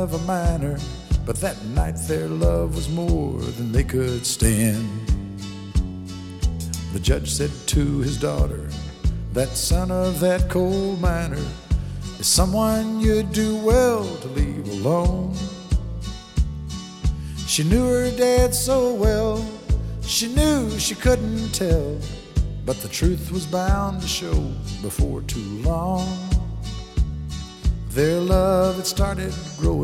of a miner, but that night their love was more than they could stand. The judge said to his daughter, that son of that coal miner is someone you'd do well to leave alone. She knew her dad so well, she knew she couldn't tell, but the truth was bound to show before too long. Their love had started growing